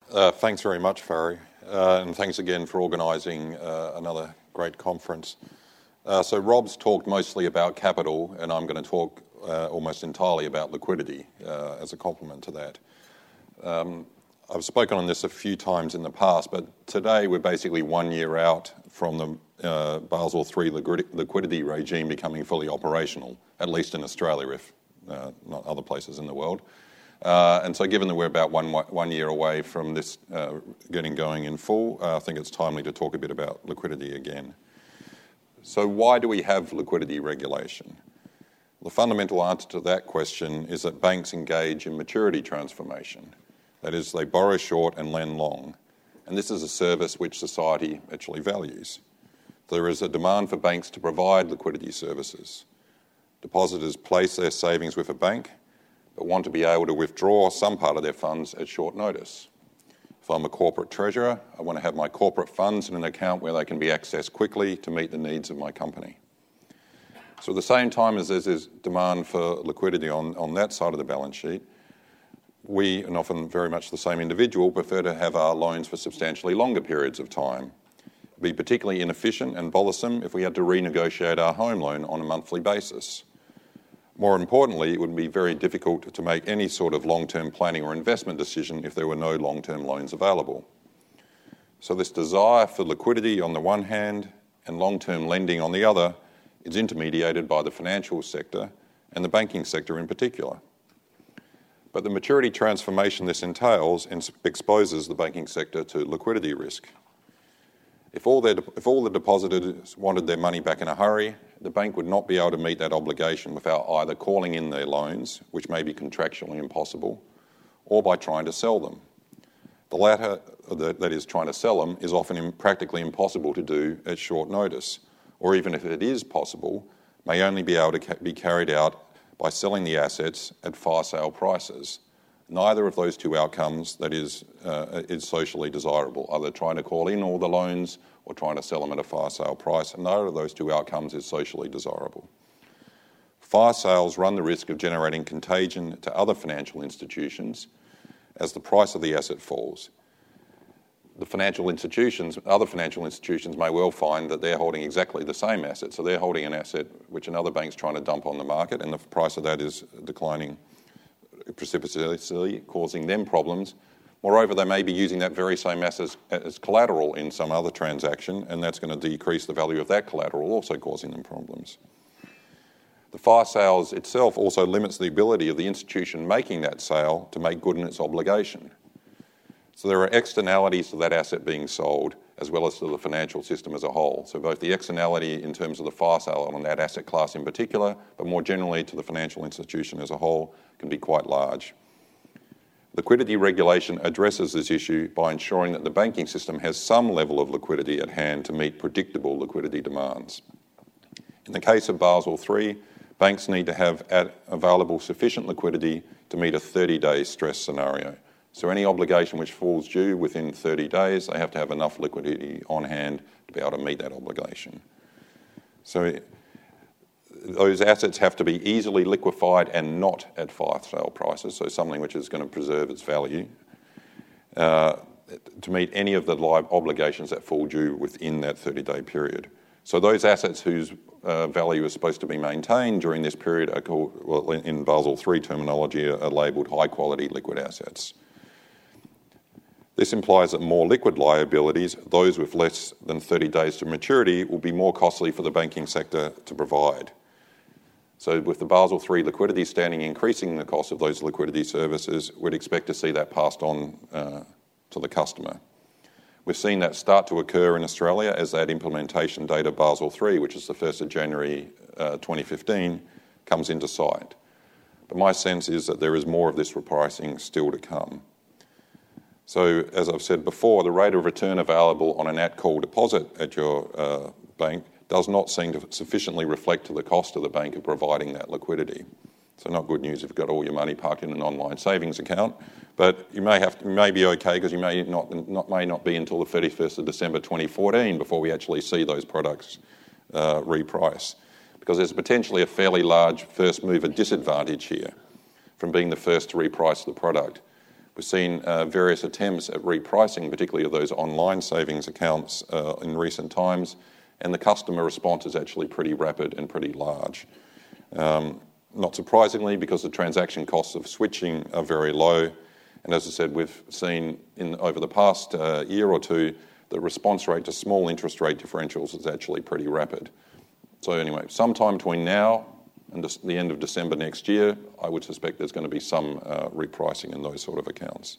Thanks very much, Farry, and thanks again for organising another great conference. So Rob's talked mostly about capital, and I'm going to talk almost entirely about liquidity as a complement to that. I've spoken on this a few times in the past, but today we're basically 1 year out from the Basel III liquidity regime becoming fully operational, at least in Australia, if not other places in the world. And so given that we're about one year away from this getting going in full, I think it's timely to talk a bit about liquidity again. So why do we have liquidity regulation? The fundamental answer to that question is that banks engage in maturity transformation. That is, they borrow short and lend long. And this is a service which society actually values. There is a demand for banks to provide liquidity services. Depositors place their savings with a bank, but want to be able to withdraw some part of their funds at short notice. If I'm a corporate treasurer, I want to have my corporate funds in an account where they can be accessed quickly to meet the needs of my company. So at the same time as there's this demand for liquidity on that side of the balance sheet, we, and often very much the same individual, prefer to have our loans for substantially longer periods of time. It'd be particularly inefficient and bothersome if we had to renegotiate our home loan on a monthly basis. More importantly, it would be very difficult to make any sort of long-term planning or investment decision if there were no long-term loans available. So this desire for liquidity on the one hand and long-term lending on the other is intermediated by the financial sector and the banking sector in particular. But the maturity transformation this entails exposes the banking sector to liquidity risk. If all the depositors wanted their money back in a hurry, the bank would not be able to meet that obligation without either calling in their loans, which may be contractually impossible, or by trying to sell them. The latter, that is, trying to sell them, is often practically impossible to do at short notice, or even if it is possible, may only be able to be carried out by selling the assets at fire sale prices. Neither of those two outcomes, that is socially desirable, either trying to call in all the loans or trying to sell them at a fire sale price, and neither of those two outcomes is socially desirable. Fire sales run the risk of generating contagion to other financial institutions as the price of the asset falls. Other financial institutions may well find that they're holding exactly the same asset, so they're holding an asset which another bank's trying to dump on the market, and the price of that is declining precipitously, causing them problems. Moreover, they may be using that very same asset as collateral in some other transaction, and that's going to decrease the value of that collateral, also causing them problems. The fire sales itself also limits the ability of the institution making that sale to make good in its obligation. So there are externalities to that asset being sold as well as to the financial system as a whole. So both the externality in terms of the fire sale on that asset class in particular, but more generally to the financial institution as a whole, can be quite large. Liquidity regulation addresses this issue by ensuring that the banking system has some level of liquidity at hand to meet predictable liquidity demands. In the case of Basel III, banks need to have available sufficient liquidity to meet a 30-day stress scenario. So any obligation which falls due within 30 days, they have to have enough liquidity on hand to be able to meet that obligation. So those assets have to be easily liquefied and not at fire sale prices, so something which is going to preserve its value, to meet any of the live obligations that fall due within that 30-day period. So those assets whose value is supposed to be maintained during this period are called, well, in Basel III terminology, are labelled high-quality liquid assets. This implies that more liquid liabilities, those with less than 30 days to maturity, will be more costly for the banking sector to provide. So with the Basel III liquidity standing increasing the cost of those liquidity services, we'd expect to see that passed on to the customer. We've seen that start to occur in Australia as that implementation date of Basel III, which is the 1st of January 2015, comes into sight. But my sense is that there is more of this repricing still to come. So, as I've said before, the rate of return available on an at-call deposit at your bank does not seem to sufficiently reflect to the cost of the bank of providing that liquidity. So not good news if you've got all your money parked in an online savings account, but you may be okay because you may not be until the 31st of December 2014 before we actually see those products reprice, because there's potentially a fairly large first mover disadvantage here from being the first to reprice the product. We've seen various attempts at repricing, particularly of those online savings accounts in recent times, and the customer response is actually pretty rapid and pretty large. Not surprisingly, because the transaction costs of switching are very low, and as I said, we've seen over the past year or two, the response rate to small interest rate differentials is actually pretty rapid. So anyway, sometime between now and the end of December next year, I would suspect there's going to be some repricing in those sort of accounts.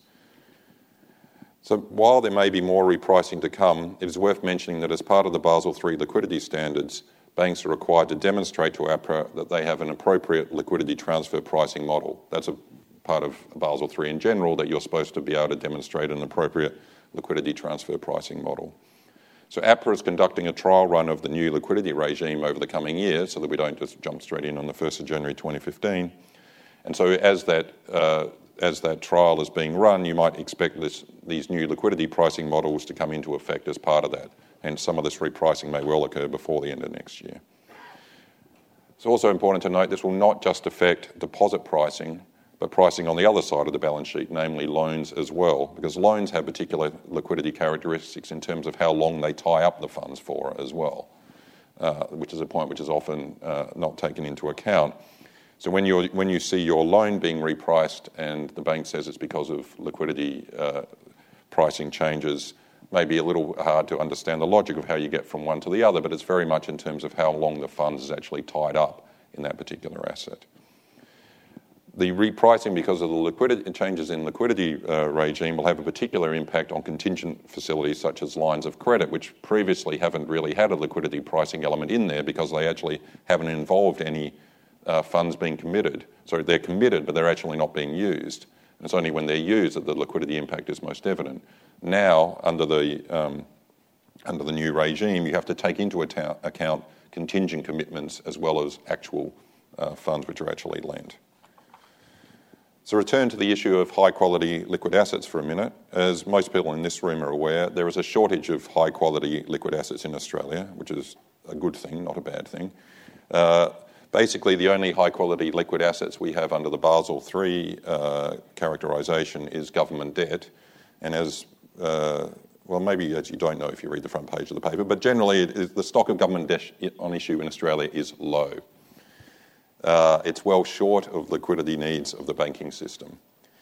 So while there may be more repricing to come, it is worth mentioning that as part of the Basel III liquidity standards, banks are required to demonstrate to APRA that they have an appropriate liquidity transfer pricing model. That's a part of Basel III in general, that you're supposed to be able to demonstrate an appropriate liquidity transfer pricing model. So APRA is conducting a trial run of the new liquidity regime over the coming year so that we don't just jump straight in on the 1st of January 2015. And so as that trial is being run, you might expect these new liquidity pricing models to come into effect as part of that. And some of this repricing may well occur before the end of next year. It's also important to note this will not just affect deposit pricing, but pricing on the other side of the balance sheet, namely loans as well, because loans have particular liquidity characteristics in terms of how long they tie up the funds for as well, which is a point which is often not taken into account. So when you see your loan being repriced and the bank says it's because of liquidity pricing changes, may be a little hard to understand the logic of how you get from one to the other, but it's very much in terms of how long the funds is actually tied up in that particular asset. The repricing because of the liquidity changes in liquidity regime will have a particular impact on contingent facilities such as lines of credit, which previously haven't really had a liquidity pricing element in there because they actually haven't involved any funds being committed. So they're committed, but they're actually not being used. And it's only when they're used that the liquidity impact is most evident. Now, under the new regime, you have to take into account contingent commitments as well as actual funds which are actually lent. So return to the issue of high-quality liquid assets for a minute. As most people in this room are aware, there is a shortage of high-quality liquid assets in Australia, which is a good thing, not a bad thing. Basically, the only high-quality liquid assets we have under the Basel III characterisation is government debt. And maybe as you don't know if you read the front page of the paper, but generally the stock of government debt on issue in Australia is low. It's well short of liquidity needs of the banking system.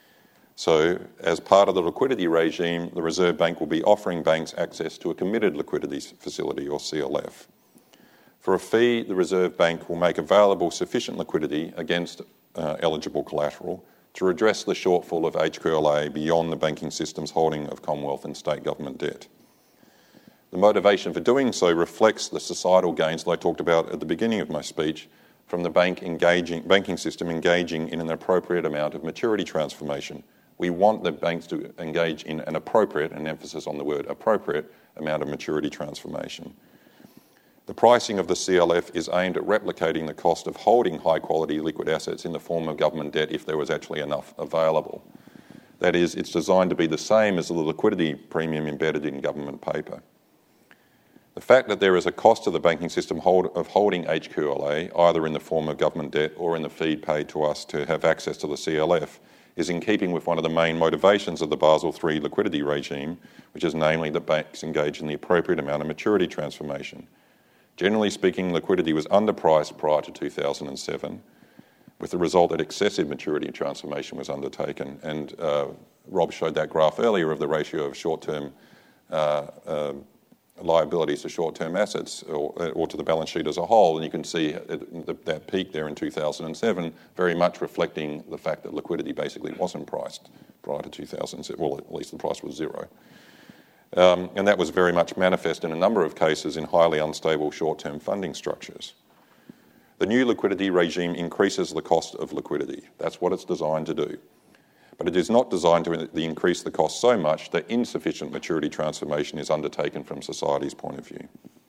So as part of the liquidity regime, the Reserve Bank will be offering banks access to a committed liquidity facility, or CLF. For a fee, the Reserve Bank will make available sufficient liquidity against eligible collateral to redress the shortfall of HQLA beyond the banking system's holding of Commonwealth and state government debt. The motivation for doing so reflects the societal gains that I talked about at the beginning of my speech from the banking system engaging in an appropriate amount of maturity transformation. We want the banks to engage in an appropriate, an emphasis on the word appropriate, amount of maturity transformation. The pricing of the CLF is aimed at replicating the cost of holding high-quality liquid assets in the form of government debt if there was actually enough available. That is, it's designed to be the same as the liquidity premium embedded in government paper. The fact that there is a cost to the banking system of holding HQLA, either in the form of government debt or in the fee paid to us to have access to the CLF, is in keeping with one of the main motivations of the Basel III liquidity regime, which is namely that banks engage in the appropriate amount of maturity transformation. Generally speaking, liquidity was underpriced prior to 2007, with the result that excessive maturity transformation was undertaken. And Rob showed that graph earlier of the ratio of short-term liabilities to short-term assets or to the balance sheet as a whole. And you can see that peak there in 2007, very much reflecting the fact that liquidity basically wasn't priced prior to 2007. Well, at least the price was zero. And that was very much manifest in a number of cases in highly unstable short-term funding structures. The new liquidity regime increases the cost of liquidity. That's what it's designed to do. But it is not designed to increase the cost so much that insufficient maturity transformation is undertaken from society's point of view.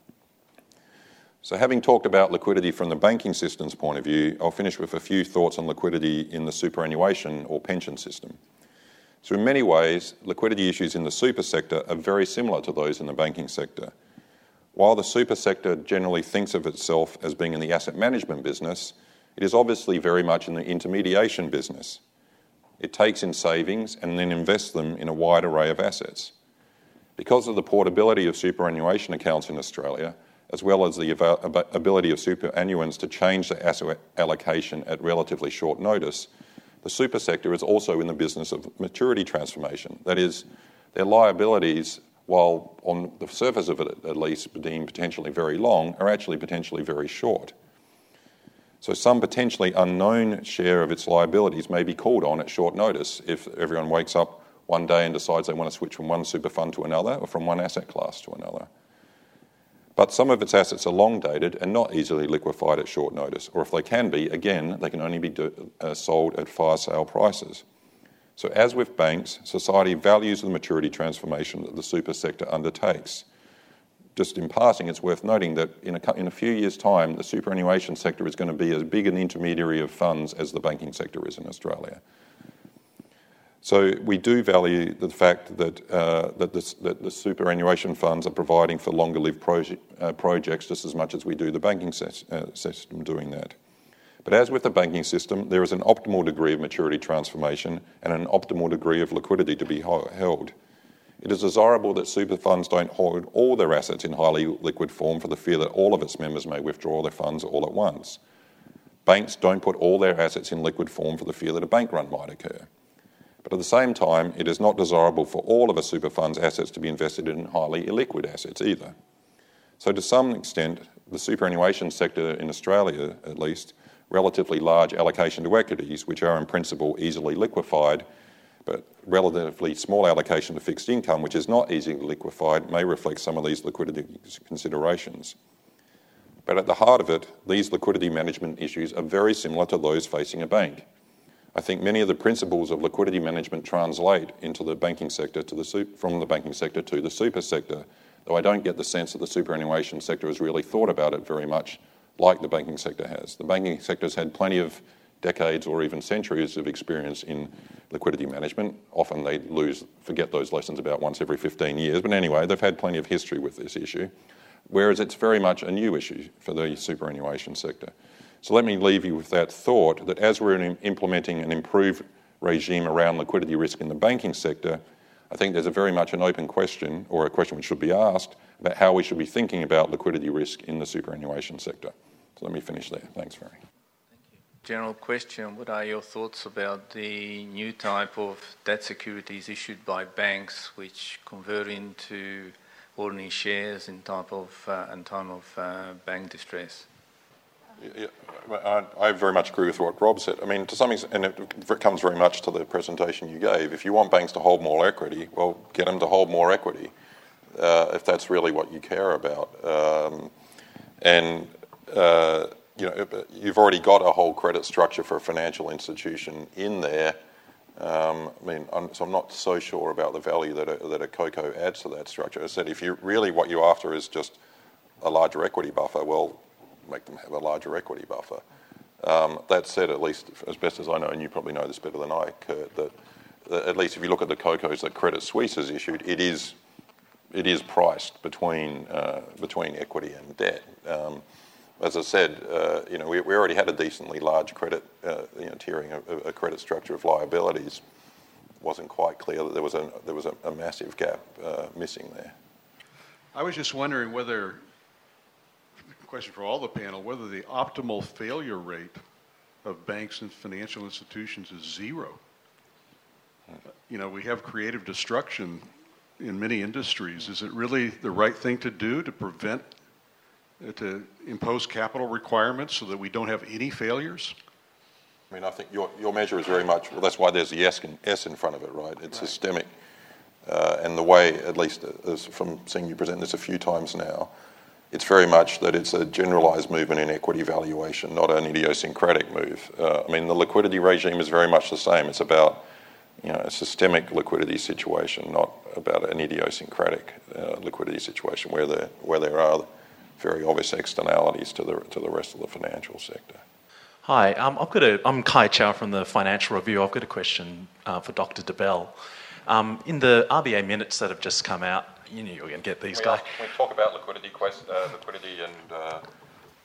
So having talked about liquidity from the banking system's point of view, I'll finish with a few thoughts on liquidity in the superannuation or pension system. So in many ways, liquidity issues in the super sector are very similar to those in the banking sector. While the super sector generally thinks of itself as being in the asset management business, it is obviously very much in the intermediation business. it takes in savings and then invests them in a wide array of assets. Because of the portability of superannuation accounts in Australia, as well as the ability of superannuants to change their asset allocation at relatively short notice, the super sector is also in the business of maturity transformation. That is, their liabilities, while on the surface of it at least being potentially very long, are actually potentially very short. So some potentially unknown share of its liabilities may be called on at short notice if everyone wakes up one day and decides they want to switch from one super fund to another or from one asset class to another. But some of its assets are long dated and not easily liquefied at short notice, or if they can be, again, they can only be sold at fire sale prices. So as with banks, society values the maturity transformation that the super sector undertakes. Just in passing, it's worth noting that in a few years' time, the superannuation sector is going to be as big an intermediary of funds as the banking sector is in Australia. So we do value the fact that the superannuation funds are providing for longer-lived projects just as much as we do the banking system doing that. But as with the banking system, there is an optimal degree of maturity transformation and an optimal degree of liquidity to be held. It is desirable that super funds don't hold all their assets in highly liquid form for the fear that all of its members may withdraw their funds all at once. Banks don't put all their assets in liquid form for the fear that a bank run might occur. But at the same time, it is not desirable for all of a super fund's assets to be invested in highly illiquid assets either. So to some extent, the superannuation sector in Australia, at least, relatively large allocation to equities, which are in principle easily liquefied, but relatively small allocation to fixed income, which is not easily liquefied, may reflect some of these liquidity considerations. But at the heart of it, these liquidity management issues are very similar to those facing a bank. I think many of the principles of liquidity management translate into the banking sector from the banking sector to the super sector, though I don't get the sense that the superannuation sector has really thought about it very much like the banking sector has. The banking sector has had plenty of decades or even centuries of experience in liquidity management. Often they forget those lessons about once every 15 years, but anyway, they've had plenty of history with this issue, whereas it's very much a new issue for the superannuation sector. So let me leave you with that thought that as we're implementing an improved regime around liquidity risk in the banking sector, I think there's very much an open question, or a question which should be asked, about how we should be thinking about liquidity risk in the superannuation sector. So let me finish there. Thanks, Ferry. General question, what are your thoughts about the new type of debt securities issued by banks which convert into ordinary shares in time of bank distress? Yeah, I very much agree with what Rob said. I mean, to some extent, and it comes very much to the presentation you gave, if you want banks to hold more equity, well, get them to hold more equity, if that's really what you care about. You've already got a whole credit structure for a financial institution in there. So I'm not so sure about the value that a CoCo adds to that structure. As I said, if what you're after is just a larger equity buffer, well, make them have a larger equity buffer. That said, at least as best as I know, and you probably know this better than I, Kurt, that at least if you look at the CoCos that Credit Suisse has issued, it is priced between equity and debt. As I said, we already had a decently large credit tiering a credit structure of liabilities. It wasn't quite clear that there was a massive gap missing there. I was just wondering whether, question for all the panel, whether the optimal failure rate of banks and financial institutions is zero. We have creative destruction in many industries. Is it really the right thing to do to impose capital requirements so that we don't have any failures? I mean, I think your measure is very much, well, that's why there's the S in front of it, right? It's right. Systemic. And the way, at least as from seeing you present this a few times now, it's very much that it's a generalised movement in equity valuation, not an idiosyncratic move. The liquidity regime is very much the same. It's about a systemic liquidity situation, not about an idiosyncratic liquidity situation where there are very obvious externalities to the rest of the financial sector. Hi, I'm Kai Chow from the Financial Review. I've got a question for Dr. DeBell. In the RBA minutes that have just come out, you knew you were going to get these guys. Can we talk about liquidity and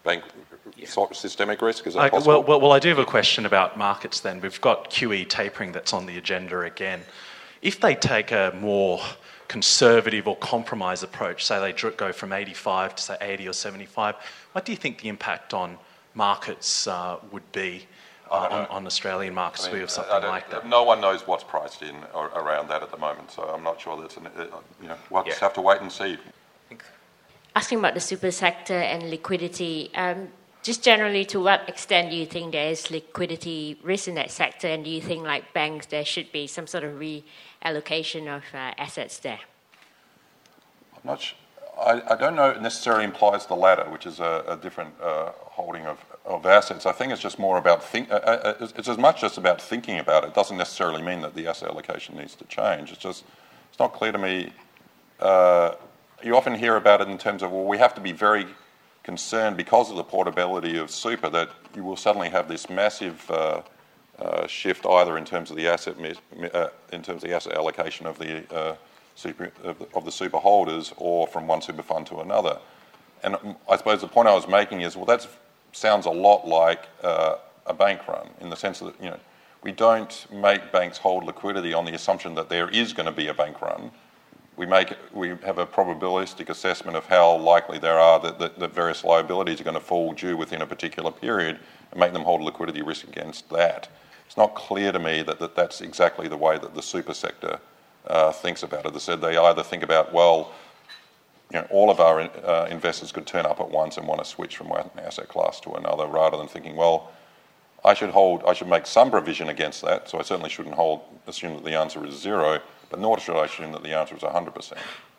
bank systemic risk? Is that possible? Well, I do have a question about markets then. We've got QE tapering that's on the agenda again. If they take a more conservative or compromise approach, say they go from 85 to say 80 or 75, what do you think the impact on markets would be on Australian markets with something like that? No one knows what's priced in around that at the moment, so I'm not sure that's we'll just have to wait and see. Asking about the super sector and liquidity, just generally, to what extent do you think there is liquidity risk in that sector, and do you think, like banks, there should be some sort of reallocation of assets there? I'm not sure. I don't know it necessarily implies the latter, which is a different holding of assets. I think it's just more about it's as much just about thinking about it. It doesn't necessarily mean that the asset allocation needs to change. It's not clear to me. You often hear about it in terms of, well, we have to be very concerned because of the portability of super that you will suddenly have this massive shift either in terms of the asset allocation of the super holders or from one super fund to another. And I suppose the point I was making is, well, that sounds a lot like a bank run in the sense that we don't make banks hold liquidity on the assumption that there is going to be a bank run. We have a probabilistic assessment of how likely there are that various liabilities are going to fall due within a particular period and make them hold liquidity risk against that. It's not clear to me that that's exactly the way that the super sector thinks about it. They said they either think about, well, all of our investors could turn up at once and want to switch from one asset class to another, rather than thinking, well, I should make some provision against that, so I certainly shouldn't assume that the answer is 0, but nor should I assume that the answer is 100%.